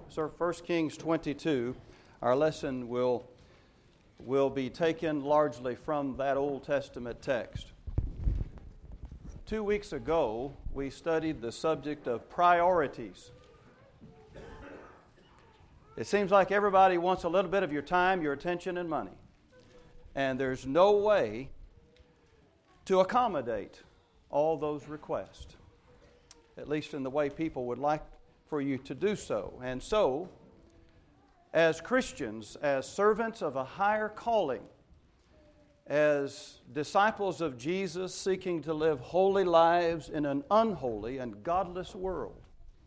So 1 Kings 22, our lesson will be taken largely from that Old Testament text. 2 weeks ago, we studied the subject of priorities. It seems like everybody wants a little bit of your time, your attention, and money. And there's no way to accommodate all those requests, at least in the way people would like for you to do so. And so, as Christians, as servants of a higher calling, as disciples of Jesus seeking to live holy lives in an unholy and godless world,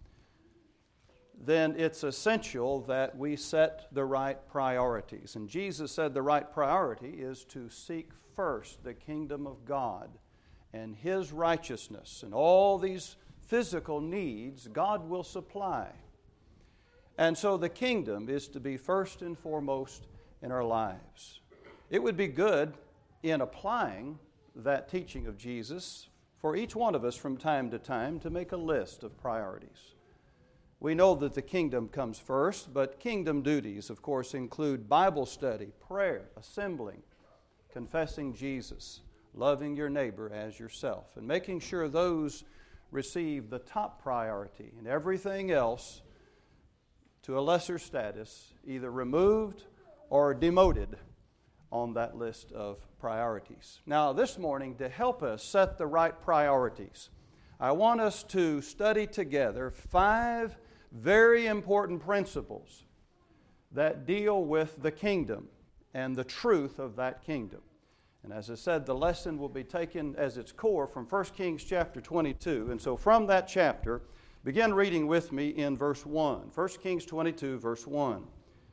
then it's essential that we set the right priorities. And Jesus said the right priority is to seek first the kingdom of God and His righteousness, and all these physical needs God will supply. And so the kingdom is to be first and foremost in our lives. It would be good in applying that teaching of Jesus for each one of us from time to time to make a list of priorities. We know that the kingdom comes first, but kingdom duties, of course, include Bible study, prayer, assembling, confessing Jesus, loving your neighbor as yourself, and making sure those receive the top priority, and everything else to a lesser status either removed or demoted on that list of priorities. Now, this morning, to help us set the right priorities, I want us to study together 5 very important principles that deal with the kingdom and the truth of that kingdom. And as I said, the lesson will be taken as its core from 1 Kings chapter 22. And so from that chapter, begin reading with me in verse 1. 1 Kings 22, verse 1.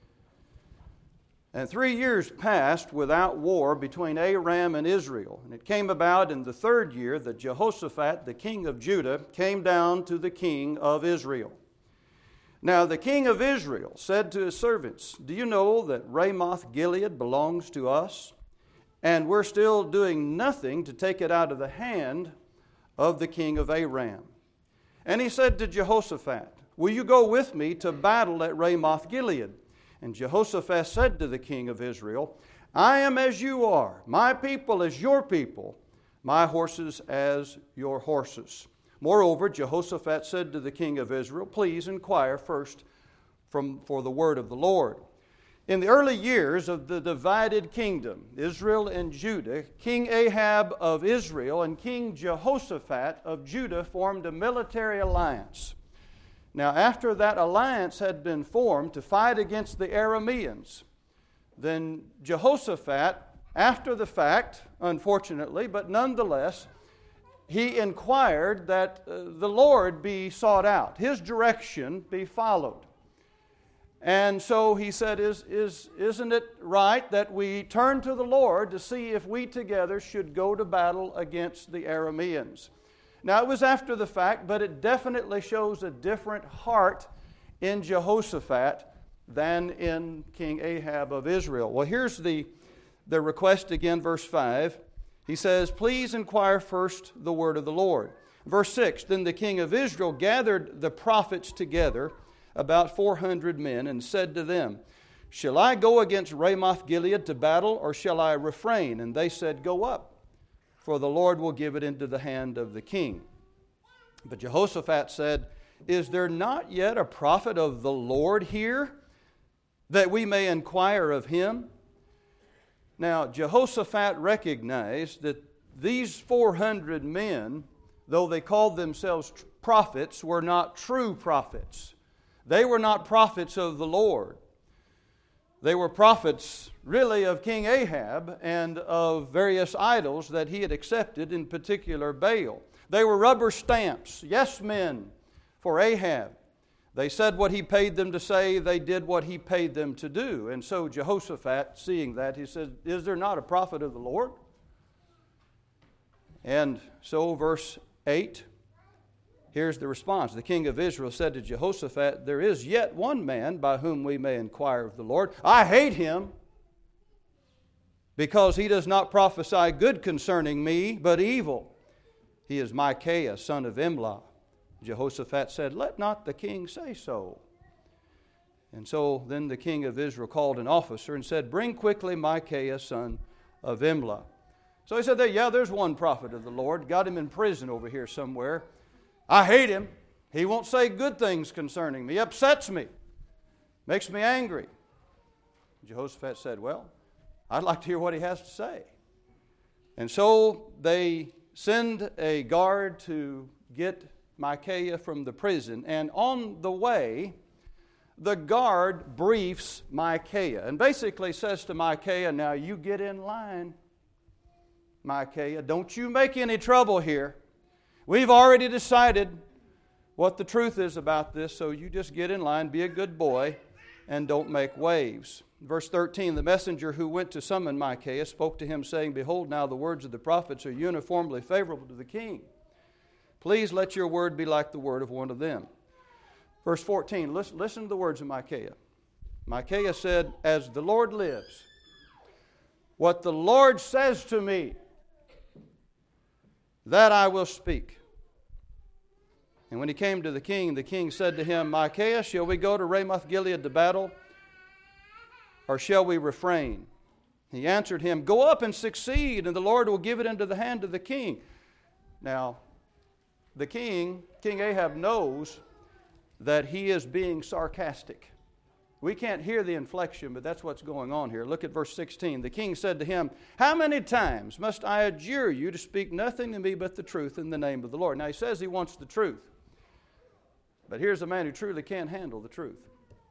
And 3 years passed without war between Aram and Israel. And it came about in the 3rd year that Jehoshaphat, the king of Judah, came down to the king of Israel. Now the king of Israel said to his servants, "Do you know that Ramoth Gilead belongs to us? And we're still doing nothing to take it out of the hand of the king of Aram." And he said to Jehoshaphat, "Will you go with me to battle at Ramoth Gilead?" And Jehoshaphat said to the king of Israel, "I am as you are, my people as your people, my horses as your horses." Moreover, Jehoshaphat said to the king of Israel, "Please inquire first for the word of the Lord." In the early years of the divided kingdom, Israel and Judah, King Ahab of Israel and King Jehoshaphat of Judah formed a military alliance. Now, after that alliance had been formed to fight against the Arameans, then Jehoshaphat, after the fact, unfortunately, but nonetheless, he inquired that the Lord be sought out, His direction be followed. And so he said, isn't it right that we turn to the Lord to see if we together should go to battle against the Arameans? Now, it was after the fact, but it definitely shows a different heart in Jehoshaphat than in King Ahab of Israel. Well, here's the request again, verse 5. He says, "Please inquire first the word of the Lord." Verse 6, "Then the king of Israel gathered the prophets together, about 400 men, and said to them, 'Shall I go against Ramoth Gilead to battle, or shall I refrain?' And they said, 'Go up, for the Lord will give it into the hand of the king.' But Jehoshaphat said, 'Is there not yet a prophet of the Lord here, that we may inquire of him?' Now, Jehoshaphat recognized that these 400 men, though they called themselves prophets, were not true prophets. They were not prophets of the Lord. They were prophets, really, of King Ahab and of various idols that he had accepted, in particular Baal. They were rubber stamps, yes men, for Ahab. They said what he paid them to say, they did what he paid them to do. And so Jehoshaphat, seeing that, he said, "Is there not a prophet of the Lord?" And so verse 8, here's the response. The king of Israel said to Jehoshaphat, "There is yet one man by whom we may inquire of the Lord. I hate him, because he does not prophesy good concerning me, but evil. He is Micaiah, son of Imlah." Jehoshaphat said, "Let not the king say so." And so then the king of Israel called an officer and said, "Bring quickly Micaiah, son of Imlah." So he said, there's one prophet of the Lord. Got him in prison over here somewhere. I hate him. He won't say good things concerning me. He upsets me. Makes me angry. Jehoshaphat said, "Well, I'd like to hear what he has to say." And so they send a guard to get Micaiah from the prison. And on the way, the guard briefs Micaiah and basically says to Micaiah, "Now you get in line, Micaiah. Don't you make any trouble here. We've already decided what the truth is about this, so you just get in line, be a good boy, and don't make waves." Verse 13, the messenger who went to summon Micaiah spoke to him, saying, "Behold, now the words of the prophets are uniformly favorable to the king. Please let your word be like the word of one of them." Verse 14, listen to the words of Micaiah. Micaiah said, "As the Lord lives, what the Lord says to me, that I will speak." And when he came to the king said to him, "Micaiah, shall we go to Ramoth Gilead to battle, or shall we refrain?" He answered him, "Go up and succeed, and the Lord will give it into the hand of the king." Now, the King Ahab, knows that he is being sarcastic. We can't hear the inflection, but that's what's going on here. Look at verse 16. The king said to him, "How many times must I adjure you to speak nothing to me but the truth in the name of the Lord?" Now, he says he wants the truth. But here's a man who truly can't handle the truth.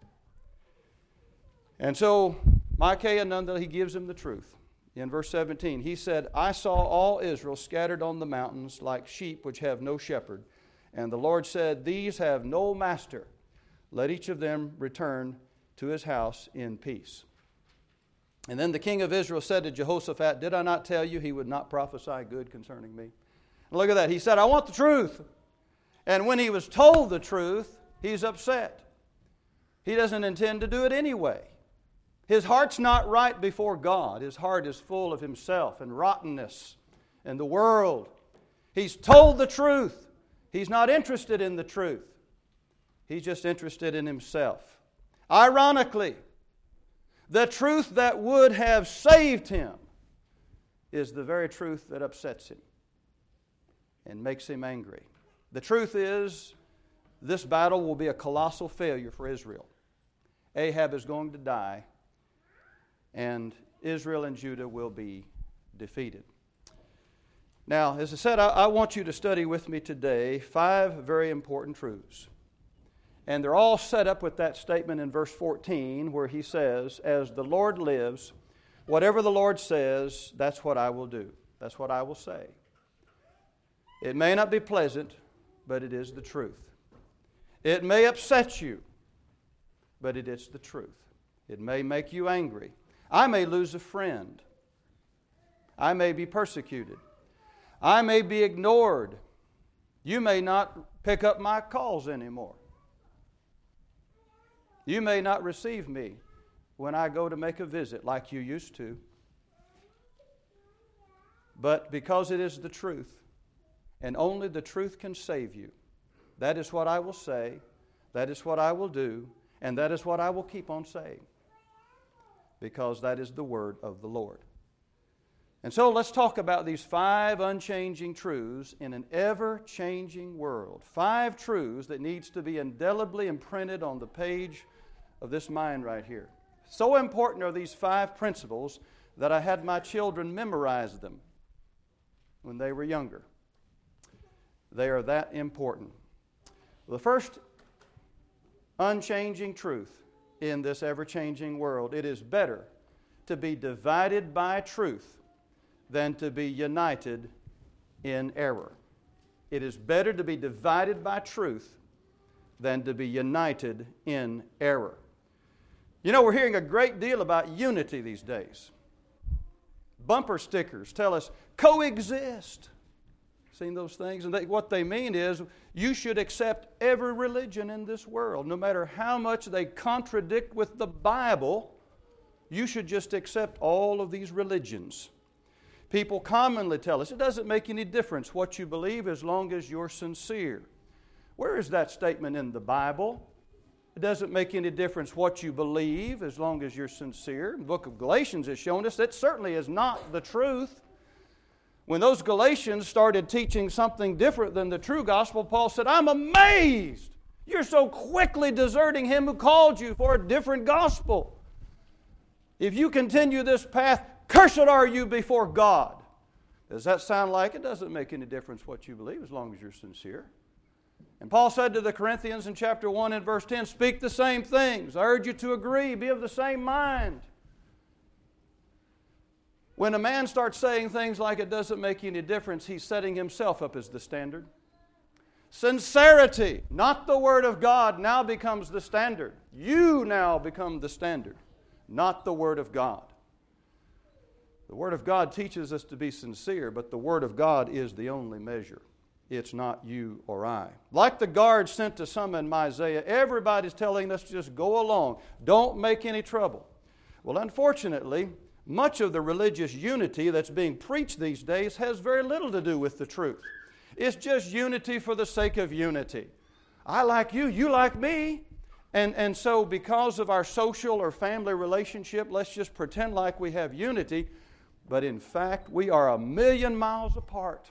And so Micaiah, nonetheless, he gives him the truth. In verse 17, he said, "I saw all Israel scattered on the mountains like sheep which have no shepherd. And the Lord said, These have no master. Let each of them return to his house in peace." And then the king of Israel said to Jehoshaphat, "Did I not tell you he would not prophesy good concerning me?" And look at that. He said, "I want the truth." And when he was told the truth, he's upset. He doesn't intend to do it anyway. His heart's not right before God. His heart is full of himself and rottenness and the world. He's told the truth. He's not interested in the truth. He's just interested in himself. Ironically, the truth that would have saved him is the very truth that upsets him and makes him angry. The truth is, this battle will be a colossal failure for Israel. Ahab is going to die, and Israel and Judah will be defeated. Now, as I said, I want you to study with me today 5 very important truths. And they're all set up with that statement in verse 14 where he says, "As the Lord lives, whatever the Lord says, that's what I will do. That's what I will say." It may not be pleasant, but it is the truth. It may upset you, but it is the truth. It may make you angry. I may lose a friend. I may be persecuted. I may be ignored. You may not pick up my calls anymore. You may not receive me when I go to make a visit like you used to. But because it is the truth, and only the truth can save you, that is what I will say, that is what I will do, and that is what I will keep on saying. Because that is the word of the Lord. And so let's talk about these 5 unchanging truths in an ever-changing world. 5 truths that needs to be indelibly imprinted on the page of this mind right here. So important are these 5 principles that I had my children memorize them when they were younger. They are that important. The first unchanging truth in this ever-changing world: it is better to be divided by truth than to be united in error. It is better to be divided by truth than to be united in error. You know, we're hearing a great deal about unity these days. Bumper stickers tell us, coexist. Seen those things? And what they mean is, you should accept every religion in this world. No matter how much they contradict with the Bible, you should just accept all of these religions. People commonly tell us, it doesn't make any difference what you believe as long as you're sincere. Where is that statement in the Bible? It doesn't make any difference what you believe as long as you're sincere. The book of Galatians has shown us that certainly is not the truth. When those Galatians started teaching something different than the true gospel, Paul said, I'm amazed. You're so quickly deserting Him who called you for a different gospel. If you continue this path, cursed are you before God. Does that sound like it? Doesn't make any difference what you believe as long as you're sincere. And Paul said to the Corinthians in chapter 1 and verse 10, speak the same things. I urge you to agree, be of the same mind. When a man starts saying things like it doesn't make any difference, he's setting himself up as the standard. Sincerity, not the Word of God, now becomes the standard. You now become the standard, not the Word of God. The Word of God teaches us to be sincere, but the Word of God is the only measure. It's not you or I. Like the guards sent to summon Isaiah, everybody's telling us to just go along. Don't make any trouble. Well, unfortunately, much of the religious unity that's being preached these days has very little to do with the truth. It's just unity for the sake of unity. I like you, you like me. And so because of our social or family relationship, let's just pretend like we have unity. But in fact, we are 1,000,000 miles apart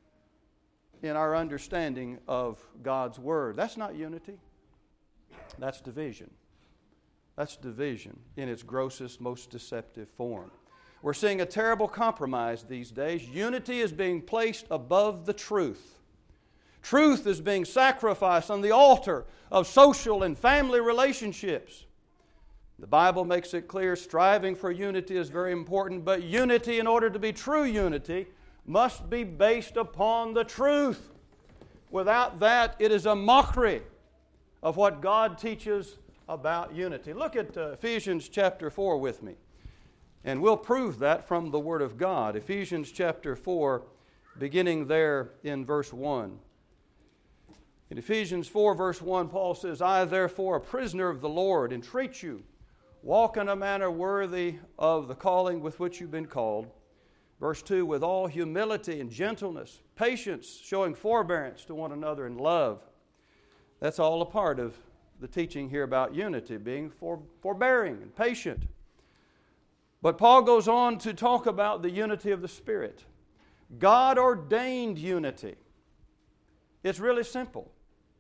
in our understanding of God's Word. That's not unity. That's division. That's division in its grossest, most deceptive form. We're seeing a terrible compromise these days. Unity is being placed above the truth. Truth is being sacrificed on the altar of social and family relationships. The Bible makes it clear striving for unity is very important, but unity, in order to be true unity, must be based upon the truth. Without that, it is a mockery of what God teaches about unity. Look at Ephesians chapter 4 with me, and we'll prove that from the Word of God. Ephesians chapter 4, beginning there in verse 1. In Ephesians 4, verse 1, Paul says, I, therefore, a prisoner of the Lord, entreat you, walk in a manner worthy of the calling with which you've been called. Verse 2, with all humility and gentleness, patience, showing forbearance to one another in love. That's all a part of the teaching here about unity, being forbearing and patient. But Paul goes on to talk about the unity of the Spirit. God ordained unity. It's really simple.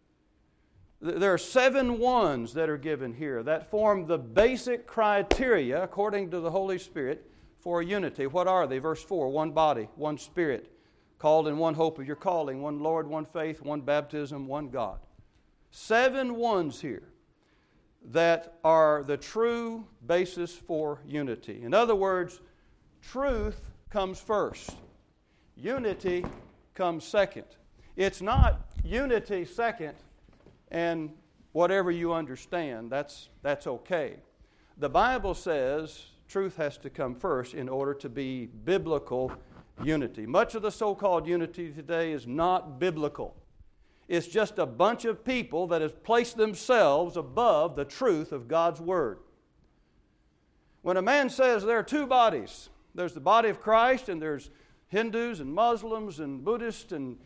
There are 7 ones that are given here that form the basic criteria, according to the Holy Spirit, for unity. What are they? Verse 4, one body, one Spirit, called in one hope of your calling, one Lord, one faith, one baptism, one God. 7 ones here that are the true basis for unity. In other words, truth comes first. Unity comes second. It's not unity second and whatever you understand, that's okay. The Bible says truth has to come first in order to be biblical unity. Much of the so-called unity today is not biblical. It's just a bunch of people that have placed themselves above the truth of God's Word. When a man says there are 2 bodies, there's the body of Christ and there's Hindus and Muslims and Buddhists and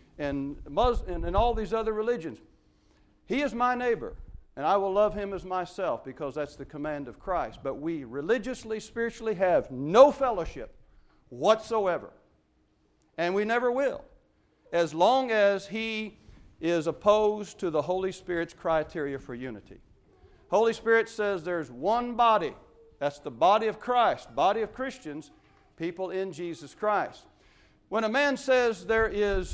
all these other religions. He is my neighbor, and I will love him as myself because that's the command of Christ. But we religiously, spiritually have no fellowship whatsoever. And we never will, as long as he is opposed to the Holy Spirit's criteria for unity. Holy Spirit says there's one body. That's the body of Christ, body of Christians, people in Jesus Christ. When a man says there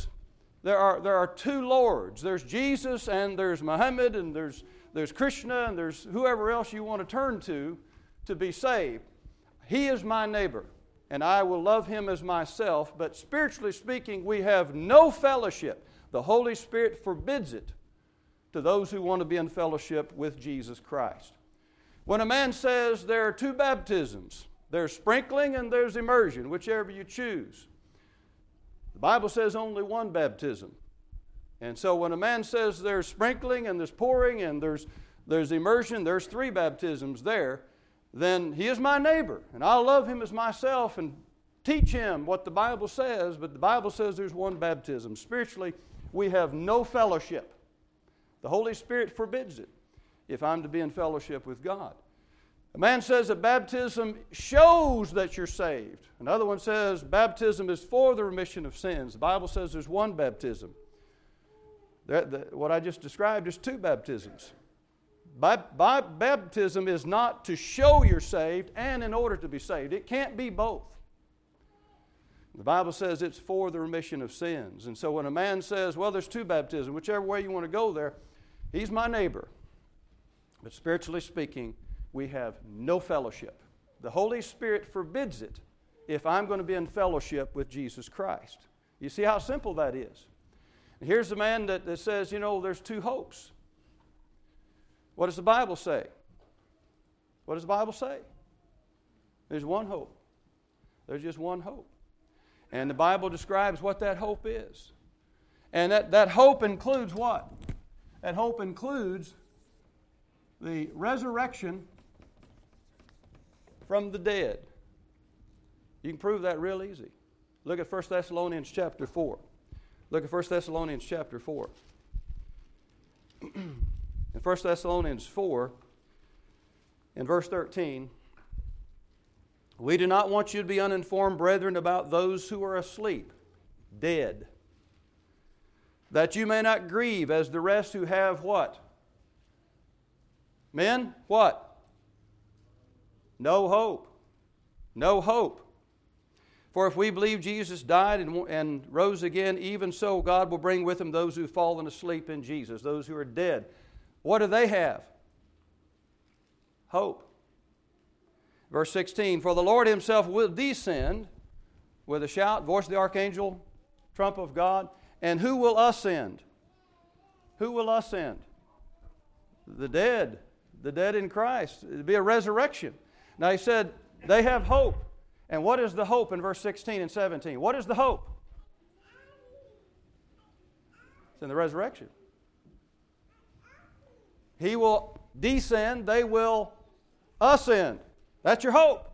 are 2 lords, there's Jesus and there's Muhammad and there's Krishna and there's whoever else you want to turn to be saved. He is my neighbor, and I will love him as myself, but spiritually speaking, we have no fellowship. The Holy Spirit forbids it to those who want to be in fellowship with Jesus Christ. When a man says there are 2 baptisms, there's sprinkling and there's immersion, whichever you choose. The Bible says only one baptism. And so when a man says there's sprinkling and there's pouring and there's immersion, there's 3 baptisms there, then he is my neighbor, and I'll love him as myself and teach him what the Bible says, but the Bible says there's one baptism. Spiritually, we have no fellowship. The Holy Spirit forbids it. if I'm to be in fellowship with God. A man says that baptism shows that you're saved. Another one says baptism is for the remission of sins. The Bible says there's one baptism. What I just described is two baptisms. Baptism is not to show you're saved and in order to be saved. It can't be both. The Bible says it's for the remission of sins. And so when a man says, well, there's two baptisms, whichever way you want to go there, he's my neighbor. But spiritually speaking, we have no fellowship. The Holy Spirit forbids it if I'm going to be in fellowship with Jesus Christ. You see how simple that is. And here's the man that says, there's two hopes. What does the Bible say? What does the Bible say? There's one hope. There's just one hope. And the Bible describes what that hope is. And that hope includes what? That hope includes the resurrection from the dead. You can prove that real easy. Look at 1 Thessalonians chapter 4. Look at 1 Thessalonians chapter 4. In 1 Thessalonians 4, in verse 13, we do not want you to be uninformed, brethren, about those who are asleep, dead, that you may not grieve as the rest who have what? Men, what? No hope. No hope. For if we believe Jesus died and rose again, even so God will bring with him those who have fallen asleep in Jesus, those who are dead. What do they have? Hope. Verse 16, for the Lord himself will descend with a shout, voice of the archangel, trump of God, and who will ascend? Who will ascend? The dead in Christ. It'll be a resurrection. Now he said, they have hope. And what is the hope in verse 16 and 17? What is the hope? It's in the resurrection. He will descend, they will ascend. That's your hope.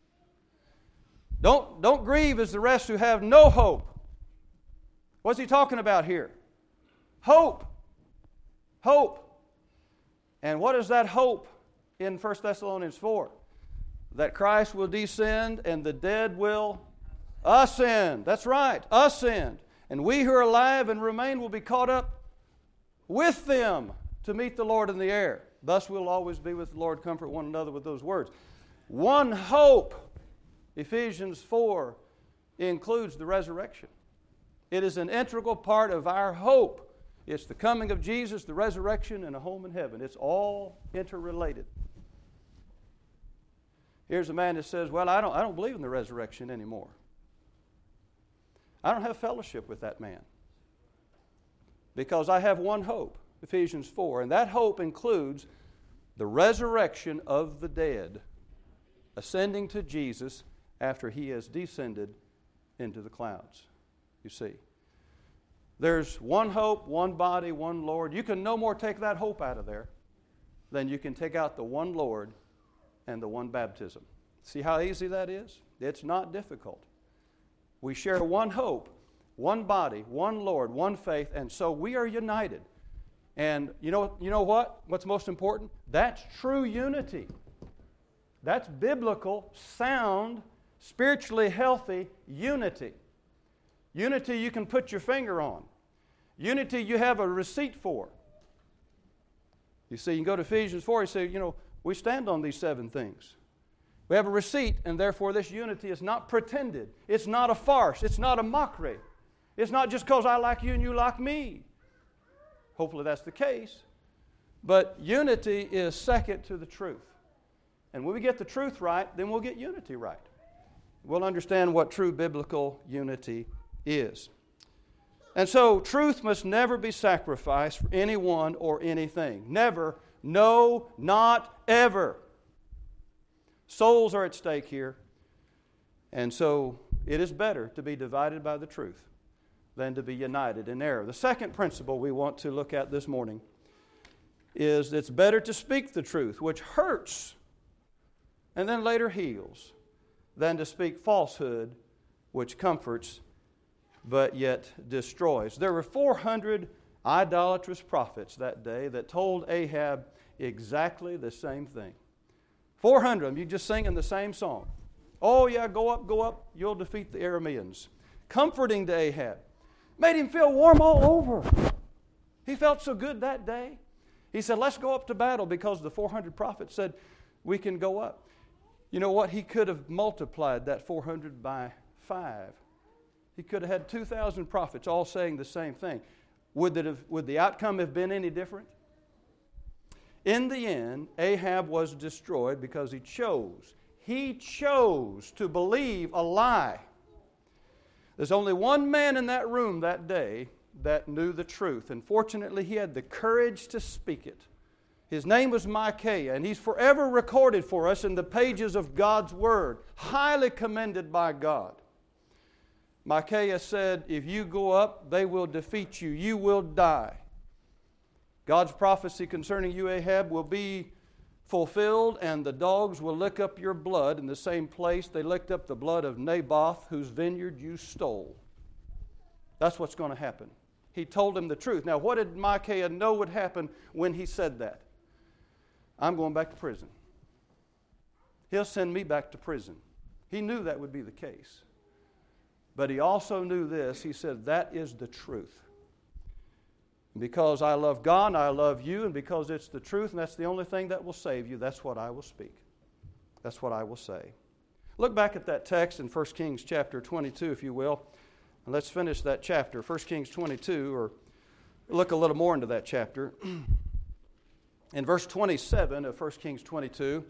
Don't grieve as the rest who have no hope. What's he talking about here? Hope. Hope. And what is that hope in 1 Thessalonians 4? That Christ will descend and the dead will ascend. That's right, ascend. And we who are alive and remain will be caught up with them to meet the Lord in the air. Thus we'll always be with the Lord. Comfort one another with those words. One hope, Ephesians 4, includes the resurrection. It is an integral part of our hope. It's the coming of Jesus, the resurrection, and a home in heaven. It's all interrelated. Here's a man that says, well, I don't believe in the resurrection anymore. I don't have fellowship with that man because I have one hope, Ephesians 4, and that hope includes the resurrection of the dead, ascending to Jesus after he has descended into the clouds. You see, there's one hope, one body, one Lord. You can no more take that hope out of there than you can take out the one Lord and the one baptism. See how easy that is? It's not difficult. We share one hope, one body, one Lord, one faith, and so we are united. And you know what? What's most important? That's true unity. That's biblical, sound, spiritually healthy unity. Unity you can put your finger on. Unity you have a receipt for. You see, you can go to Ephesians 4 and say, we stand on these 7 things. We have a receipt, and therefore this unity is not pretended. It's not a farce. It's not a mockery. It's not just because I like you and you like me. Hopefully that's the case. But unity is second to the truth. And when we get the truth right, then we'll get unity right. We'll understand what true biblical unity is. And so truth must never be sacrificed for anyone or anything. Never. No, not ever. Souls are at stake here. And so it is better to be divided by the truth than to be united in error. The second principle we want to look at this morning is it's better to speak the truth, which hurts and then later heals, than to speak falsehood, which comforts but yet destroys. There were 400 idolatrous prophets that day that told Ahab, Exactly the same thing. 400 of them, you just singing the same song. Oh yeah, go up, you'll defeat the Arameans. Comforting to Ahab. Made him feel warm all over. He felt so good that day. He said, let's go up to battle, because the 400 prophets said we can go up. You know what? He could have multiplied that 400 by 5. He could have had 2,000 prophets all saying the same thing. Would the outcome have been any different? In the end, Ahab was destroyed because he chose to believe a lie. There's only one man in that room that day that knew the truth, and fortunately he had the courage to speak it. His name was Micaiah, and he's forever recorded for us in the pages of God's Word, highly commended by God. Micaiah said, if you go up, they will defeat you. You will die. God's prophecy concerning you, Ahab, will be fulfilled, and the dogs will lick up your blood in the same place they licked up the blood of Naboth, whose vineyard you stole. That's what's going to happen. He told him the truth. Now, what did Micaiah know would happen when he said that? I'm going back to prison. He'll send me back to prison. He knew that would be the case. But he also knew this. He said, that is the truth. Because I love God and I love you, and because it's the truth and that's the only thing that will save you, that's what I will speak. That's what I will say. Look back at that text in 1 Kings chapter 22, if you will. And let's finish that chapter, 1 Kings 22, or look a little more into that chapter. In verse 27 of 1 Kings 22,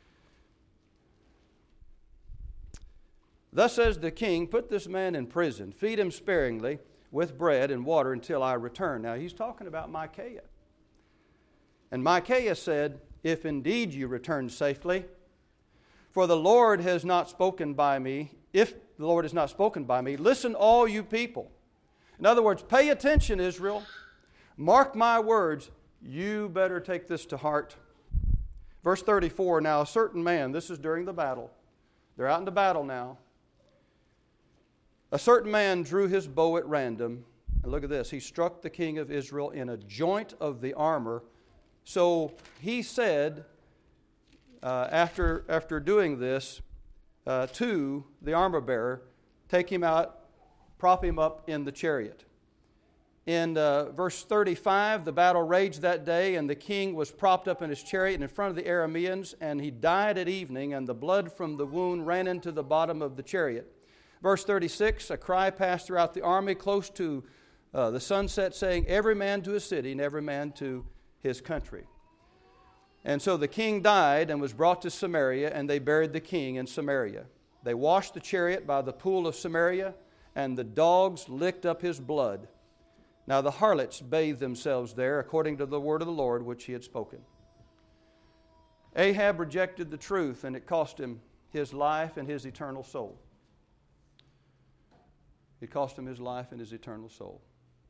thus says the king, put this man in prison, feed him sparingly with bread and water until I return. Now he's talking about Micaiah. And Micaiah said, if indeed you return safely, for the Lord has not spoken by me, if the Lord has not spoken by me, listen all you people. In other words, pay attention, Israel. Mark my words. You better take this to heart. Verse 34, now a certain man, this is during the battle. They're out in the battle now. A certain man drew his bow at random, and look at this, he struck the king of Israel in a joint of the armor. So he said, after doing this, to the armor bearer, take him out, prop him up in the chariot. In verse 35, the battle raged that day, and the king was propped up in his chariot in front of the Arameans, and he died at evening, and the blood from the wound ran into the bottom of the chariot. Verse 36, a cry passed throughout the army close to the sunset, saying, every man to his city and every man to his country. And so the king died and was brought to Samaria, and they buried the king in Samaria. They washed the chariot by the pool of Samaria, and the dogs licked up his blood. Now the harlots bathed themselves there according to the word of the Lord which he had spoken. Ahab rejected the truth, and it cost him his life and his eternal soul. It cost him his life and his eternal soul.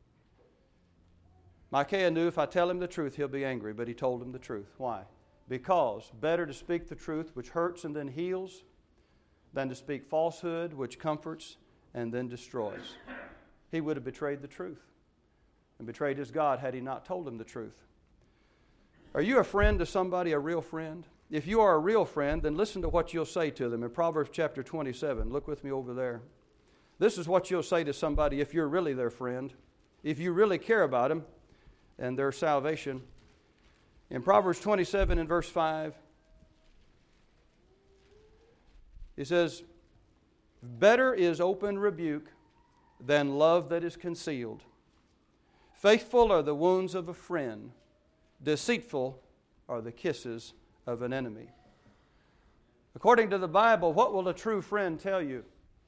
Micaiah knew if I tell him the truth, he'll be angry, but he told him the truth. Why? Because better to speak the truth, which hurts and then heals, than to speak falsehood, which comforts and then destroys. He would have betrayed the truth and betrayed his God had he not told him the truth. Are you a friend to somebody, a real friend? If you are a real friend, then listen to what you'll say to them. In Proverbs chapter 27, look with me over there. This is what you'll say to somebody if you're really their friend, if you really care about them and their salvation. In Proverbs 27 and verse 5, he says, better is open rebuke than love that is concealed. Faithful are the wounds of a friend. Deceitful are the kisses of an enemy. According to the Bible, what will a true friend tell you?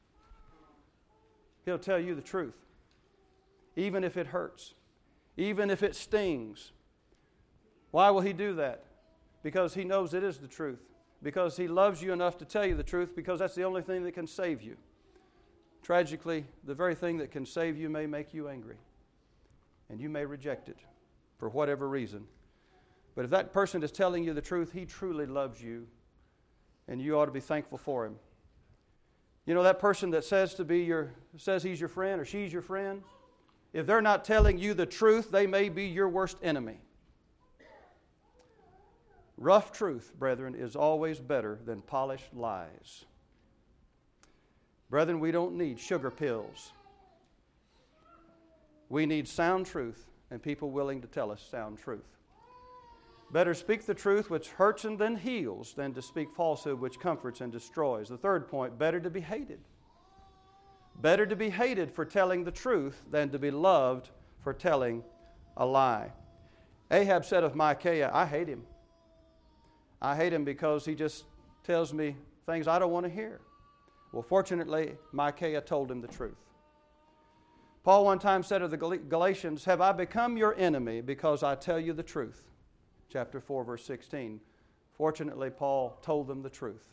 He'll tell you the truth, even if it hurts, even if it stings. Why will he do that? Because he knows it is the truth. Because he loves you enough to tell you the truth, because that's the only thing that can save you. Tragically, the very thing that can save you may make you angry, and you may reject it for whatever reason. But if that person is telling you the truth, he truly loves you, and you ought to be thankful for him. You know, that person that says he's your friend or she's your friend, if they're not telling you the truth, they may be your worst enemy. Rough truth, brethren, is always better than polished lies. Brethren, we don't need sugar pills. We need sound truth and people willing to tell us sound truth. Better speak the truth which hurts and then heals than to speak falsehood which comforts and destroys. The third point, better to be hated. Better to be hated for telling the truth than to be loved for telling a lie. Ahab said of Micaiah, I hate him. I hate him because he just tells me things I don't want to hear. Well, fortunately, Micaiah told him the truth. Paul one time said of the Galatians, have I become your enemy because I tell you the truth? Chapter 4, verse 16. Fortunately, Paul told them the truth.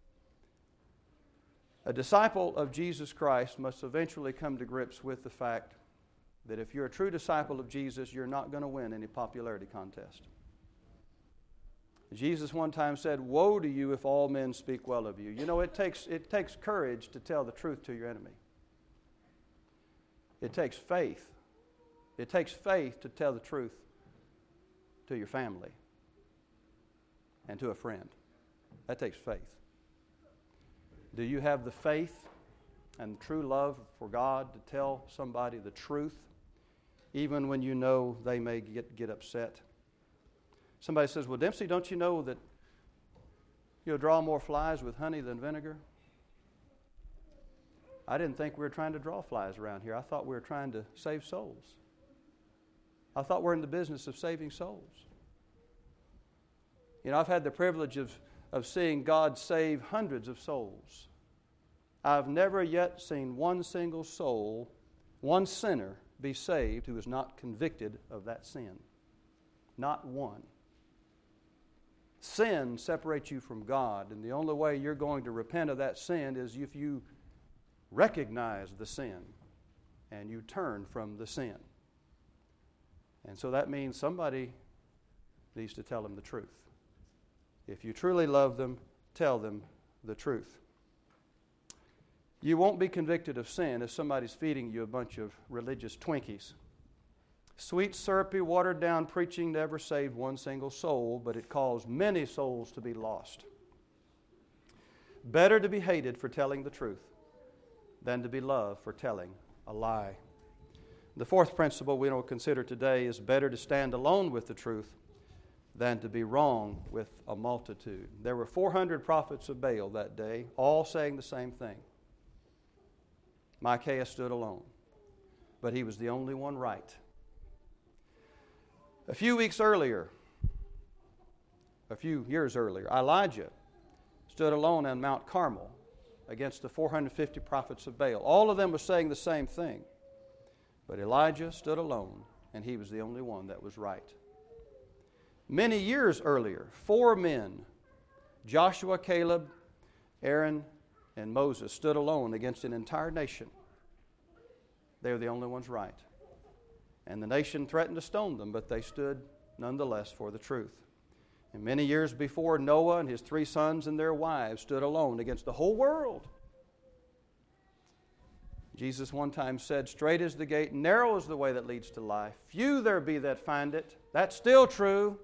A disciple of Jesus Christ must eventually come to grips with the fact that if you're a true disciple of Jesus, you're not going to win any popularity contest. Jesus one time said, woe to you if all men speak well of you. You know, it takes courage to tell the truth to your enemy. It takes faith. It takes faith to tell the truth to your family and to a friend. That takes faith. Do you have the faith and the true love for God to tell somebody the truth, even when you know they may get upset? Somebody says, well, Dempsey, don't you know that you'll draw more flies with honey than vinegar? I didn't think we were trying to draw flies around here. I thought we were trying to save souls. I thought we're in the business of saving souls. You know, I've had the privilege of seeing God save hundreds of souls. I've never yet seen one single soul, one sinner, be saved who is not convicted of that sin. Not one. Sin separates you from God, and the only way you're going to repent of that sin is if you recognize the sin and you turn from the sin. And so that means somebody needs to tell them the truth. If you truly love them, tell them the truth. You won't be convicted of sin if somebody's feeding you a bunch of religious Twinkies. Sweet, syrupy, watered-down preaching never saved one single soul, but it caused many souls to be lost. Better to be hated for telling the truth than to be loved for telling a lie. The fourth principle we will consider today is better to stand alone with the truth than to be wrong with a multitude. There were 400 prophets of Baal that day, all saying the same thing. Micaiah stood alone, but he was the only one right. A few years earlier, Elijah stood alone on Mount Carmel against the 450 prophets of Baal. All of them were saying the same thing, but Elijah stood alone, and he was the only one that was right. Many years earlier, 4 men, Joshua, Caleb, Aaron, and Moses, stood alone against an entire nation. They were the only ones right. And the nation threatened to stone them, but they stood nonetheless for the truth. And many years before, Noah and his 3 sons and their wives stood alone against the whole world. Jesus one time said, straight is the gate, narrow is the way that leads to life. Few there be that find it. That's still true.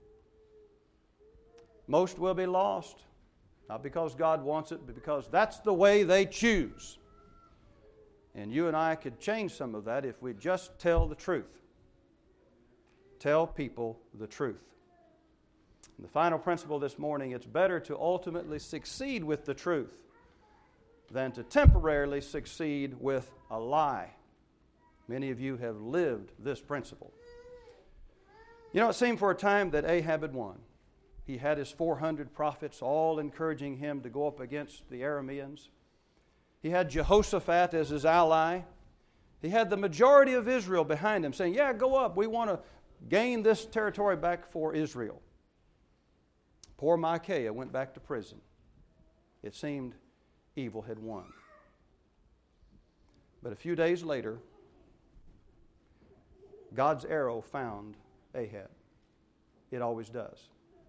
Most will be lost. Not because God wants it, but because that's the way they choose. And you and I could change some of that if we just tell the truth. Tell people the truth. And the final principle this morning, it's better to ultimately succeed with the truth than to temporarily succeed with a lie. Many of you have lived this principle. You know, it seemed for a time that Ahab had won. He had his 400 prophets all encouraging him to go up against the Arameans. He had Jehoshaphat as his ally. He had the majority of Israel behind him saying, yeah, go up. We want to gain this territory back for Israel. Poor Micaiah went back to prison. It seemed evil had won. But a few days later, God's arrow found Ahab. It always does.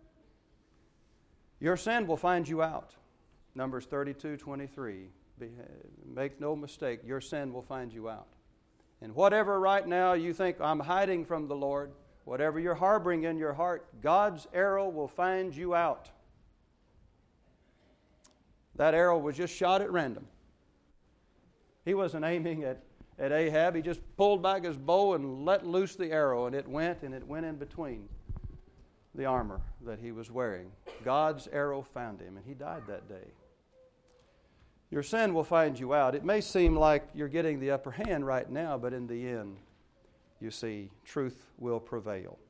Your sin will find you out. Numbers 32:23. Make no mistake, your sin will find you out. And whatever right now you think, I'm hiding from the Lord, whatever you're harboring in your heart, God's arrow will find you out. That arrow was just shot at random. He wasn't aiming at Ahab. He just pulled back his bow and let loose the arrow, and it went in between the armor that he was wearing. God's arrow found him, and he died that day. Your sin will find you out. It may seem like you're getting the upper hand right now, but in the end, you see, truth will prevail.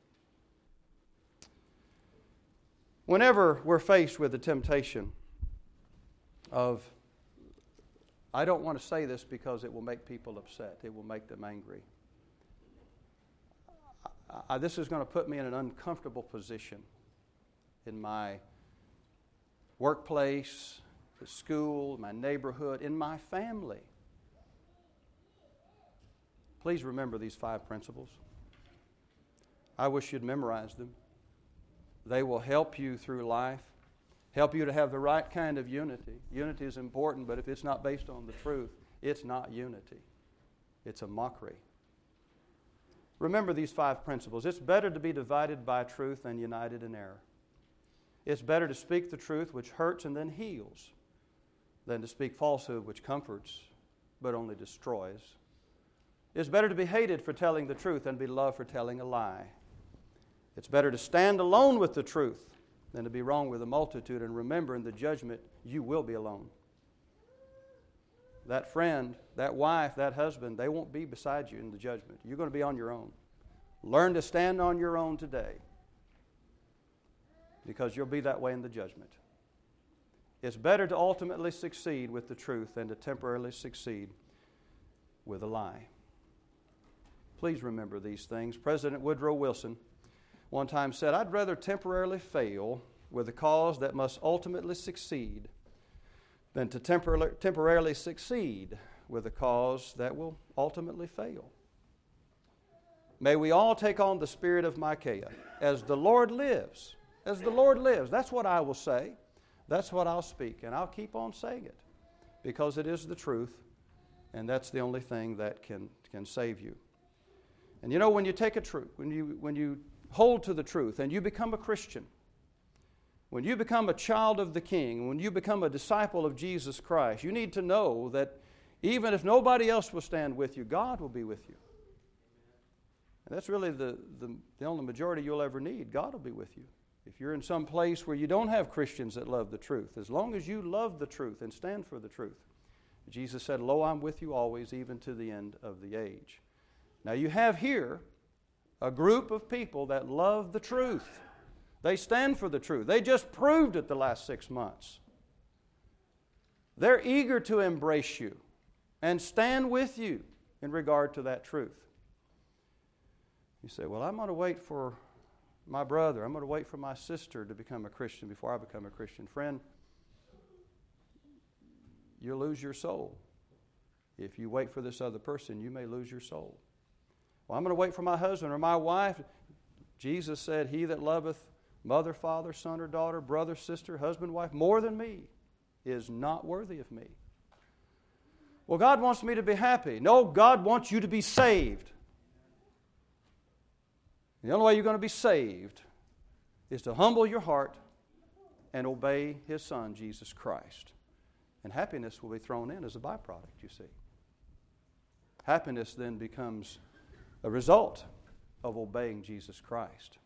Whenever we're faced with the temptation of, I don't want to say this because it will make people upset. It will make them angry. This is going to put me in an uncomfortable position in my workplace, the school, my neighborhood, in my family. Please remember these 5 principles. I wish you'd memorize them. They will help you through life, help you to have the right kind of unity. Unity is important, but if it's not based on the truth, it's not unity. It's a mockery. Remember these 5 principles. It's better to be divided by truth than united in error. It's better to speak the truth, which hurts and then heals, than to speak falsehood, which comforts but only destroys. It's better to be hated for telling the truth than be loved for telling a lie. It's better to stand alone with the truth than to be wrong with a multitude, and remember in the judgment you will be alone. That friend, that wife, that husband, they won't be beside you in the judgment. You're going to be on your own. Learn to stand on your own today, because you'll be that way in the judgment. It's better to ultimately succeed with the truth than to temporarily succeed with a lie. Please remember these things. President Woodrow Wilson one time said, I'd rather temporarily fail with a cause that must ultimately succeed than to temporarily succeed with a cause that will ultimately fail. May we all take on the spirit of Micaiah. As the Lord lives, as the Lord lives, that's what I will say. That's what I'll speak, and I'll keep on saying it because it is the truth, and that's the only thing that can save you. And you know, when you take a truth, when you hold to the truth and you become a Christian, when you become a child of the King, when you become a disciple of Jesus Christ, you need to know that even if nobody else will stand with you, God will be with you. And that's really the only majority you'll ever need. God will be with you. If you're in some place where you don't have Christians that love the truth, as long as you love the truth and stand for the truth, Jesus said, Lo, I'm with you always, even to the end of the age. Now you have here a group of people that love the truth. They stand for the truth. They just proved it the last 6 months. They're eager to embrace you and stand with you in regard to that truth. You say, well, I'm going to wait for my brother, I'm going to wait for my sister to become a Christian before I become a Christian. Friend, you'll lose your soul. If you wait for this other person, you may lose your soul. Well, I'm going to wait for my husband or my wife. Jesus said, he that loveth mother, father, son or daughter, brother, sister, husband, wife, more than me is not worthy of me. Well, God wants me to be happy. No, God wants you to be saved. The only way you're going to be saved is to humble your heart and obey His Son, Jesus Christ. And happiness will be thrown in as a byproduct, you see. Happiness then becomes a result of obeying Jesus Christ.